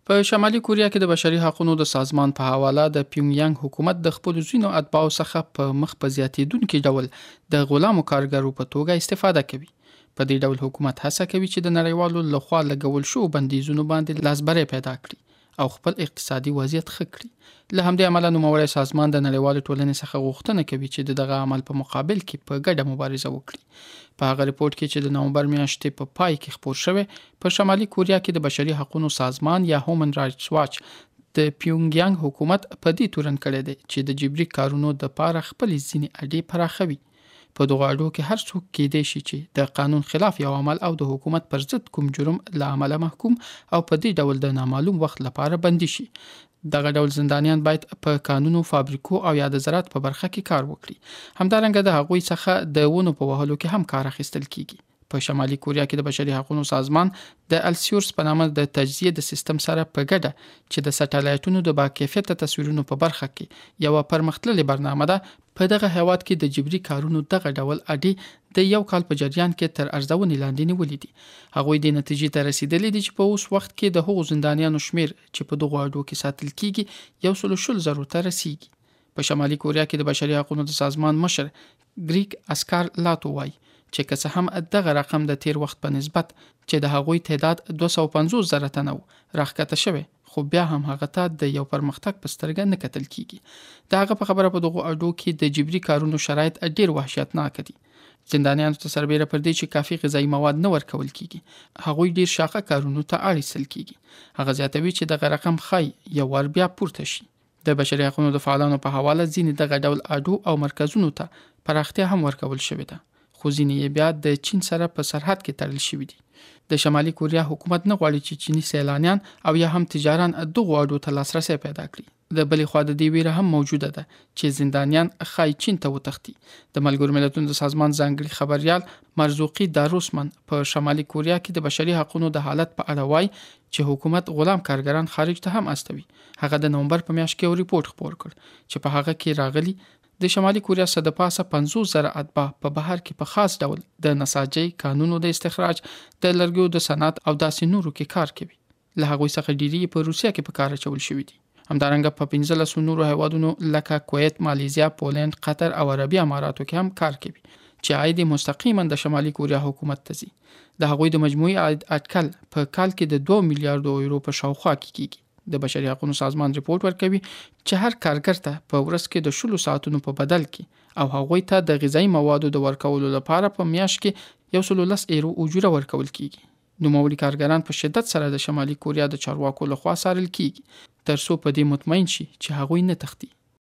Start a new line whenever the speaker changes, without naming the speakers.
په شمالي کوریا کې د بشري حقوقو د سازمان په حواله د پیونګیانګ حکومت د خپل ځینو اتباعو څخه په مخ په زیاتېدونکي ډول د غلامو کارګرو په توګه استفاده کوي. په دې ډول حکومت هڅه کوي چې د نړیوالو لخوا لګول شو بندیزونو باندې لاسبری پیدا کړي او خپل اقتصادي وضعیت ښه کړي. له همدې امله نوموړی سازمان د نړیوالو ټولنې څخه غوښتنه کوي چې دغه عمل په مقابل کې په ګډه مبارزه وکړي. په هغه ریپورت کې چې د نومبر میاشتې په پای کې خپور شوی، په شمالي کوریا کې د بشري حقوقو سازمان یا هیومن رائټس واچ د پیونګیانګ حکومت په دې تورن کړی دی چې د جبري کارونو د پاره خپل ځینې اډې پراخوي. په دغه اډو کې هر څوک کېدای شي چې د قانون خلاف یو عمل او د حکومت پر ضد کوم جرم له امله محکوم او په دې ډول د نامعلوم وخت لپاره بندي شي. دغه ډول زندانیان باید په قانونو، فابریکو او یا د زراعت په برخه کې کار وکړي. همدارنګه د هغوی څخه د ونو په وهلو کې هم کار اخیستل کیږي. په شمالي کوریا کې د بشري حقوقو سازمان د السیورس په نامه د تجزیه د سیستم سره په ګډه چې د سټلایټونو د باکیفیته تصویرونو په برخه کې یو پرمختللې برنامه ده، په دغه هیواد کې د جبري کارونو دغه ډول اډې د یو کال په جریان کې تر ارزونې لاندې نیولې دي. هغوی د نتیجې ته رسیدلي دي چې په اوس وخت کې د هغو زندانیانو شمیر چې په دغه اډو کې ساتل کیږي 120,000 ته رسیږي. په شمالي کوریا کې د بشري حقوقو د سازمان مشر ګریګ اسکار لاتو وایي چې که څه هم دغه رقم د تیر وخت په نسبت چې د هغوی تعداد 250,000 تنه راښکته شوی، خو بیا هم هغه ته د یو پرمختګ په سترګه نه کتل کیږي. د هغه په خبره په دغه اډو کې د جبري کارونو شرایط ډیر وحشتناک دي. زندانیانو ته سربېره پر دې چې کافي غذایی مواد نه ورکول کیږي، هغوی ډیر شاقه کارونو ته اړ ایستل کیږي. هغه زیاتوي چې دغه رقم خای یو ور بیا پورته شي. د بشري حقوقو د فعالانو په حواله ځینې دغه ډول اډو او مرکزونو ته پراختیا هم ورکول شوې ده، خو ځینې یې بیا د چین سره په سرحد کې تړل شوي دي. د شمالي کوریا حکومت نه غواړي چې چینی سیلانیان او یا هم تجاران دغه اډو ته لاسرسي پیدا کړي. د بلې خوا د دې ویره هم موجوده ده چې زندانیان خای چین ته وتښتي. د ملګرو ملتونو د سازمان ځانګړي خبريال مرزوقي داروسمن په شمالي کوریا کې د بشري حقوقو د حالت په اړه وایي چې حکومت غلام کارګران خارج ته هم استوي. هغه د نومبر په میاشت کې یو ریپورت خپور کړ چې په هغه کې راغلي د شمالي کوریا څخه د پاسه 50,000 اتباع په بهر کې په خاص ډول د نساجي کانونو د استخراج، د لرګیو د صنعت او داسې نورو کې کار کوي. له هغوی څخه ډیری په روسیا کې په کار اچول شوي دي. همدارنګه په 15 نورو هیوادونو لکه کویت، مالیزیا، پولند، قطر او عربي اماراتو کې هم کار کوي چې عاید مستقیما د شمالي کوریا حکومت ته ځي. د هغوی د مجموعي عاید اټکل په کال کې د 2 میلیارډ یورو په شاوخوا کې کیږي. د بشري حقوقو سازمان ریپورت ورکوي چې هر کارګر ته په ورځ کې د 16 ساعتونو په بدل کې او هغوی ته د غذایی موادو د ورکولو لپاره په میاشت کې 110 ایرو اجوره ورکول کیږي. نوموړي کارګران په شدت سره د شمالي کوریا د چارواکو لخوا څارل کیږي تر څو په دې مطمئن شي چې هغوی نه تښتي.